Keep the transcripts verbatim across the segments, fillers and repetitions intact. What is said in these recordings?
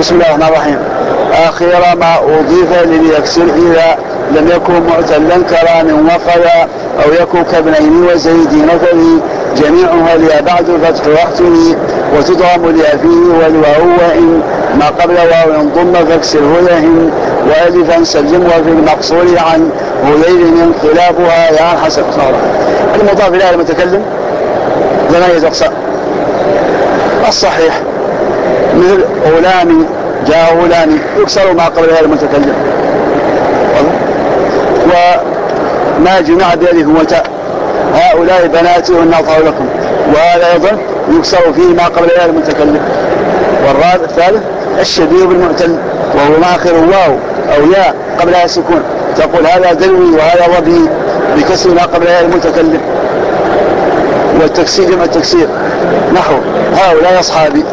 بسم الله الرحمن الرحيم. آخر ما أضيف لليكسر إذا لم يكن معتلا كرام وقلا أو يكن كابنين وزيدين فلي جميعها لي بعد فتح واحتمي وتضغم لي فيه والواو وإن ما قبل واو ضم فاكسره يهم وألفا سلم وفي المقصور عن هذيل انقلابها يا حسب المضاف إلى المتكلم ثمانية أقسام. الصحيح مثل غلامي جاء غلامي يكسر ما قبل المتكلم، وما جمع بألف وتاء هؤلاء بناتي هن أطهر لكم، وهذا أيضا يكسر فيه ما قبل المتكلم. والرابع الثالث الشبيه بالمعتل وهو ما آخر واو أو ياء قبلها سكون، تقول هذا دلوي وهذا ربي بكسر ما قبلها المتكلم. والتكسير جمع التكسير نحو هؤلاء أصحابي.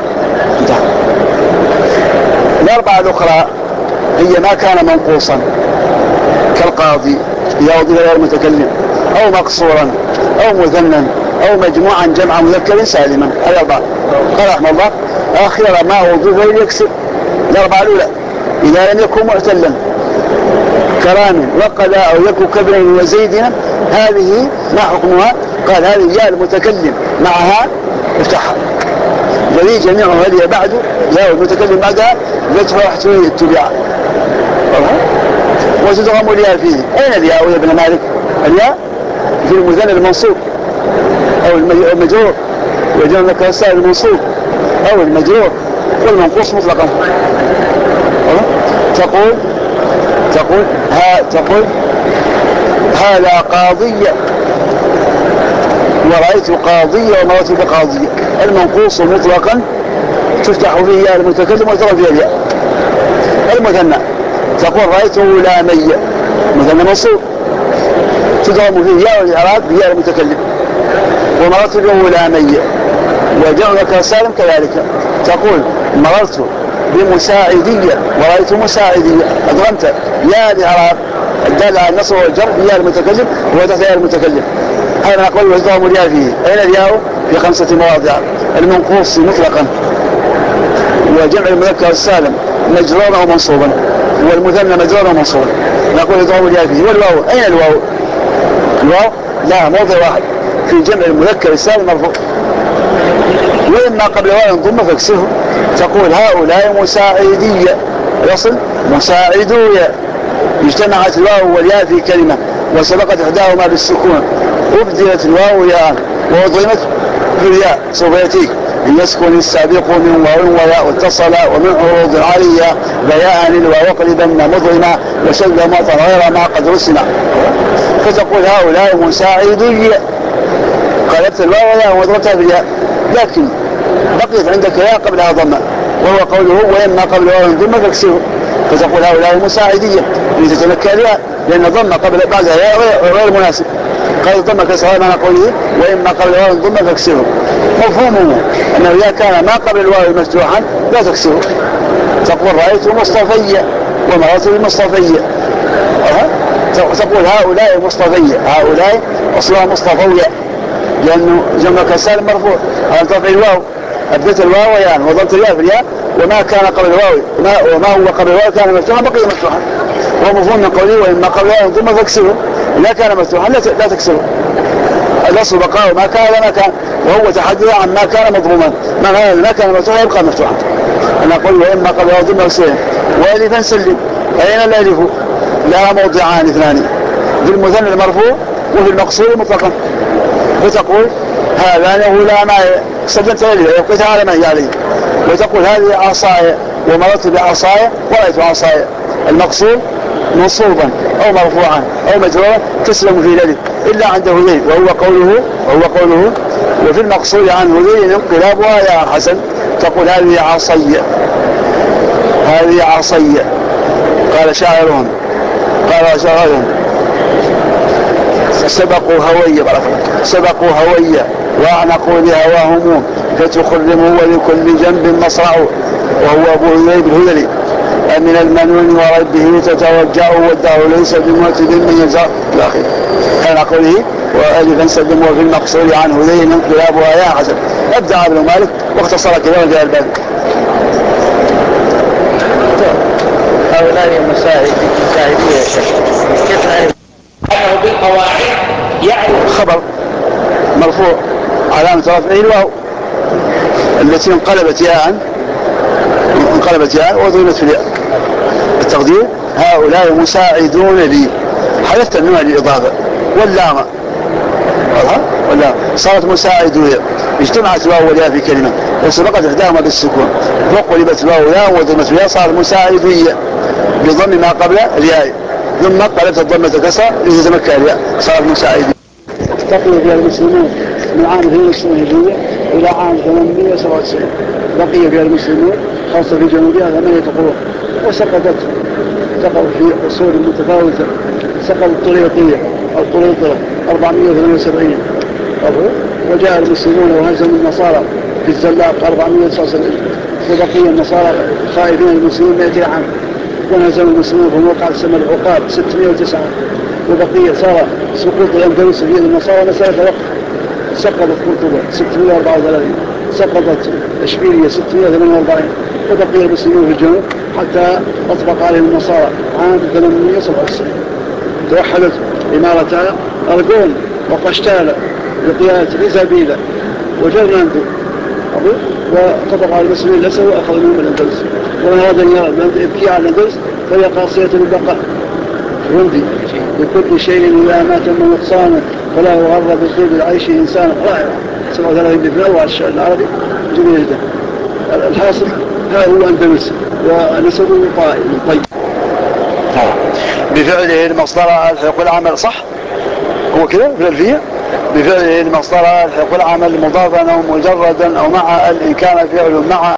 الأربعة الأخرى هي ما كان منقوصا كالقاضي إذا وضع غير المتكلم، أو مقصورا أو مثنى أو مجموعا جمع مذكر سالما. الأربعة قال رحمه الله آخر ما وضوه ليكسر. الأربعة الأولى إذا لم يكن معتلا كرام وقلا أو يكن كبر وزيدنا، هذه ما حكمها؟ قال هذه ياء المتكلم معها افتحها الذي جميعها هذه بعد ياء المتكلم بعدها فتح واحتمي اتباع وتضغم الياء فيه. أين الياء يا ابن مالك؟ الياء في المثنى المنصوب أو المجرور، وجاء لك السائل المنصوب أو المجرور والمنقوص مطلقا. تقول تقول ها تقول هذا قاضية ورأيت قاضية ومرأت بقاضية. المنقوص مطلقا تفتح فيه ياء المتكلم وترى فيه الياء. المثنى تقول رأيت غلامي مثنى منصوب تضرب فيه ياء الإعراب بياء المتكلم، ومررت بغلامي وجاء لك سالم كذلك تقول مررت بمساعدية ورأيت مساعدية، أضغمت ياء الإعراب الدال على النصب والجر بياء المتكلم وتحت ياء المتكلم. هذا نقول وتضرب الياء فيه. أين الياء؟ في خمسة مواضع. المنقوص مطلقا، وجمع المذكر السالم مجرورا ومنصوبا، والمثنى مجرورا ومنصوبا نقول يضرب الياء فيه. والواو أين الواو؟ الواو لا موضع واحد في جمع المذكر السالم مرفوع، وإما قبل واو ضم فاكسره. تقول هؤلاء مساعدية يصل مساعدوية، اجتمعت الواو والياء في كلمة وسبقت إحداهما بالسكون وابدلت الواو ياء وأضغمت بالياء سوف يأتيك يسكن السابق من واو وياء اتصل ومن عروض عالية بياء الواو قلبا مضغما وشد معطى غير ما قد رسم. فتقول هؤلاء مساعدية قلبت الواو ياء وضغمتها بالياء، لكن بقيت عندك ياء قبلها ضمة وهو قوله وإما قبل واو ضم فاكسره. فتقول هؤلاء مساعدية لتتمكن الياء لأن ضم قبل بعدها ياء غير مناسب. قال ضم كسرها معنى قوله وإما قبل واو ضم فاكسره. مفهومه أنه إذا كان ما قبل الواو مفتوحا لا تكسره. تقول رأيت مصطفية ومرأت بمصطفية. تقول هؤلاء مصطفية، هؤلاء أصلها مصطفية لأنه جمع كسر مرفوع على رفع الواو، أبدت الواو يعني وضمت الياء في الياء، وما كان قبل الواو وما, وما هو قبل الواو كان مفتوحا بقي مفتوحا. ومفهوم من قوله وإما قبل الواو ضم فاكسره. إذا كان مفتوحا لا تكسره. الأصل بقاء ما كان لما كان، وهو تحدث عن ما كان مضموما. ما كان مفتوحا يبقى مفتوحا. أنا أقول وإما قبل الواو ضم فاكسره. وألفا سلم. أين الألف؟ لها موضعان اثنان في المثنى المرفوع وفي المقصور مطلقا. فتقول هذا غلامان سلمت إليه وقلت على ما هي عليه. وتقول هذه عصايا ومررت بعصايا ورأيت عصايا. المقصور منصوبا أو مرفوعا أو مجرورا تسلم في ذلك إلا عند هذيل وهو قوله وهو قوله وفي المقصور عن هذيل انقلابها يا حسن. تقول هذه عصية هذه عصية. قال شاعرهم قال شاعرهم سبقوا هوية سبقوا هوية وأعنقوا لهواهم فتخرموا ولكل جنب مصرعوا. وهو أبو هذيل الهذلي من المنون وربه تتوجع والدهر ليس بمعتد من يزار الأخير. كان قوله وألفا سلم وفي المقصور عن هذيل انقلابها يا حسن. أبدع ابن مالك واختصر كذا وجاء الباب. هؤلاء مساعد مساعدية يا شيخ، كيف نعرف أنه بالقواعد يعرف؟ خبر مرفوع علامة رفعه الواو التي انقلبت ياء انقلبت ياء وضمت في الياء. التقدير هؤلاء مساعدون لي، حدثت النوع للإضافة واللام ولا صارت مساعدون، اجتمعت الواو والياء في كلمة وسبقت إحداهما بالسكون فقلبت الواو ياء وضمت في الياء صارت مساعدية بضم ما قبل الياء ثم قلبت الضمة كسرة لتتمكن الياء صارت مساعدية. بقي فيها المسلمون من عام اثنين وتسعين هجرية إلى عام ثمانمائة وسبعة وتسعين بقي فيها المسلمون خاصة في جنوبها ثمانية قرون وسقطت تقع في أصول متفاوتة. سقط الطريقية أو الطريقة أربعمائة وثمانية وسبعين وجاء المسلمون وهزموا النصارى في الزلاق أربعمائة وتسعة وسبعين وبقي النصارى خائفين المسلمين مئتين عام ونهزموا المسلمون في موقع سمى العقاب ستمائة وتسعة وبقي صار سقوط الأندلس في يد النصارى مسألة وقت. سقطت قرطبة ستمائة وأربعة وثلاثين سقطت اشبيلية ستمائة وثمانية وأربعين وبقي المسلمون في الجنوب حتى أطبق عليهم النصارى عام ثمانمائة وسبعة وتسعين. توحدت إمارتا أرغون وقشتالة بقيادة إيزابيلا وجرناندو وطبق على المسلمين الأسر وأخذ منهم الأندلس. ومن أراد أن يبكي على الأندلس فهي قاصية البقاء رندي بكل شيء إذا ما تم نقصانه فلا يغر بطول العيش إنسان. رائع سبعة وثلاثين بفناء على الشعر العربي جميل جدا. الحاصل هذا هو أندلس ونسبه طائل طيب. بفعله المصدر الحق العمل صح هو كده بالألفية بفعله المصدر الحق العمل مضافا أو مجردا أو مع إن كان فعل مع